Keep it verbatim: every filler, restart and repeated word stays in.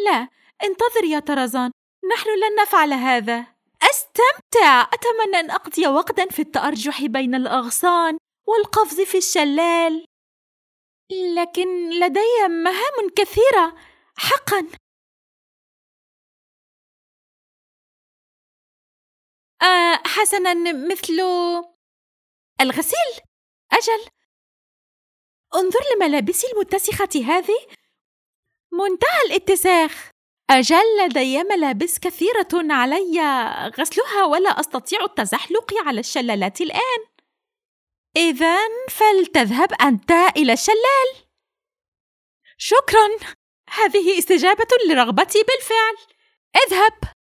لا، انتظر يا طرزان، نحن لن نفعل هذا. أستمتع، أتمنى أن أقضي وقتاً في التأرجح بين الأغصان والقفز في الشلال، لكن لدي مهام كثيرة حقاً. آه حسناً، مثل الغسيل. أجل، انظر لملابسي المتسخة هذه، منتهى الاتساخ. أجل، لدي ملابس كثيرة علي غسلها ولا أستطيع التزحلق على الشلالات الآن. إذن فلتذهب أنت إلى الشلال. شكراً، هذه استجابة لرغبتي بالفعل. اذهب.